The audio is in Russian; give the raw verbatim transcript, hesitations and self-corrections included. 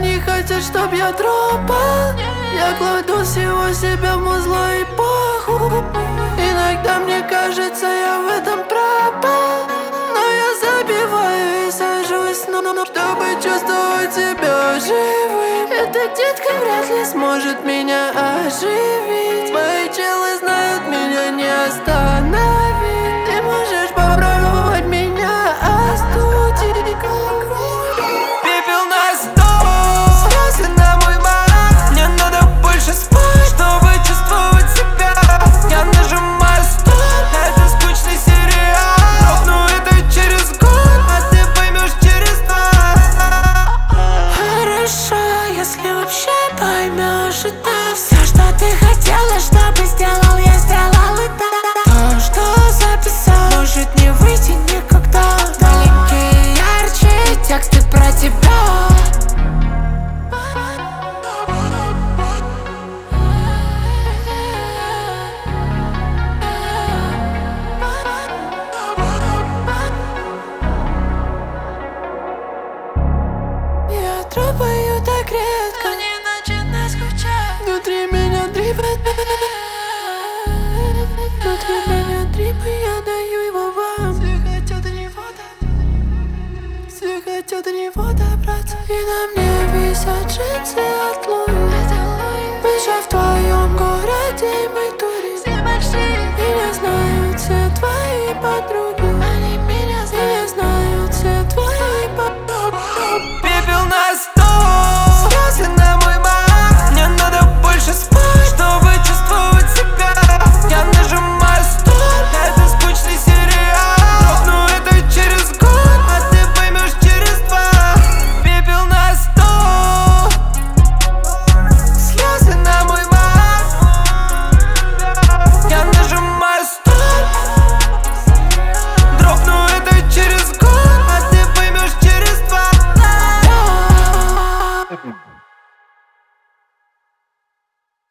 они хотят, чтоб я дропал. Я кладу всего себя в музло и похуй. Иногда мне кажется, я в этом пропал. Но я забиваю и сажусь, ну, ну, ну, чтобы чувствовать себя живым. Эта детка вряд ли сможет меня оживить. Мои челы знают, меня не остановить. Ты можешь попробовать меня остудить. Пепел на стол, слезы на мой мороз. Мне надо больше спать, чтобы чувствовать себя. Я нажимаю стоп, это скучный сериал. Но это через год, а ты поймешь через два. Хорошо, если вообще поймешь это. Все, что ты хотела, чтобы сделал, я сделал это. То, что записал, может не выйти никогда. Маленькие ярче тексты про тебя. Я тропаю так редко, Не начинай скучать. внутри меня дрипает. Внутри меня дрип, и я даю его вам. Все хотят до него добраться. Все хотят до него добраться. И на мне висят джинсы от Луи. Мы же в твоем городе, мы турим. Все большие. И не знают все твои подруги.